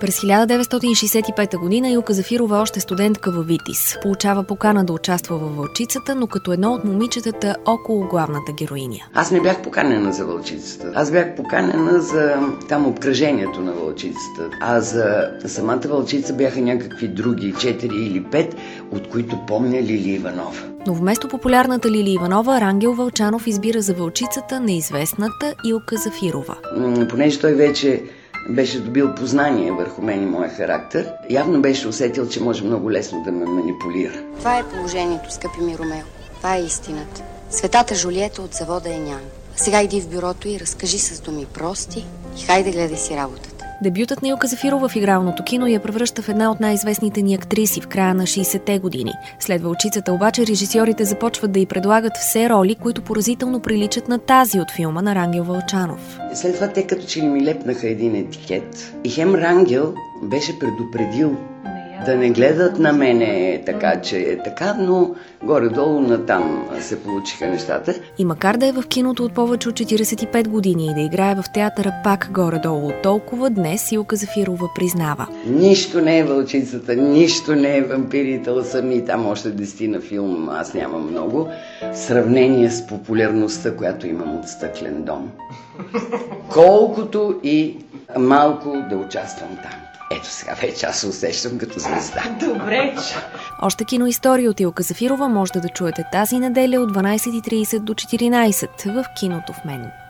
През 1965 година Илка Зафирова, още студентка във ВИТИС, получава покана да участва във Вълчицата, но като едно от момичетата около главната героиня. Аз не бях поканена за Вълчицата. Аз бях поканена за там обкръжението на Вълчицата. А за самата Вълчица бяха някакви други 4 или 5, от които помня Лили Иванова. Но вместо популярната Лили Иванова, Рангел Вълчанов избира за Вълчицата неизвестната Илка Зафирова. Понеже той вече беше добил познание върху мен и моя характер, явно беше усетил, че може много лесно да ме манипулира. Това е положението, скъпи ми Ромео. Това е истината. Светата Жулиета от завода е няма. Сега иди в бюрото и разкажи с думи прости и хайде гледай си работата. Дебютът на Илка Зафирова в игралното кино я превръща в една от най-известните ни актриси в края на 60-те години. След Вълчицата обаче режисьорите започват да й предлагат все роли, които поразително приличат на тази от филма на Рангел Вълчанов. След това те като че ли ми лепнаха един етикет и хем Рангел беше предупредил да не гледат на мене така, че е така, но горе-долу натам се получиха нещата. И макар да е в киното от повече от 45 години и да играе в театъра пак горе-долу от толкова, днес Илка Зафирова признава: нищо не е Вълчицата, нищо не е Вампирите, сами там още 10 на филм, аз нямам много, в сравнение с популярността, която имам от Стъклен дом. Колкото и малко да участвам там. Ето сега вече аз се усещам като звезда. Добре. Още киноистория от Илка Зафирова можете да чуете тази неделя от 12:30 до 14 в киното в мен.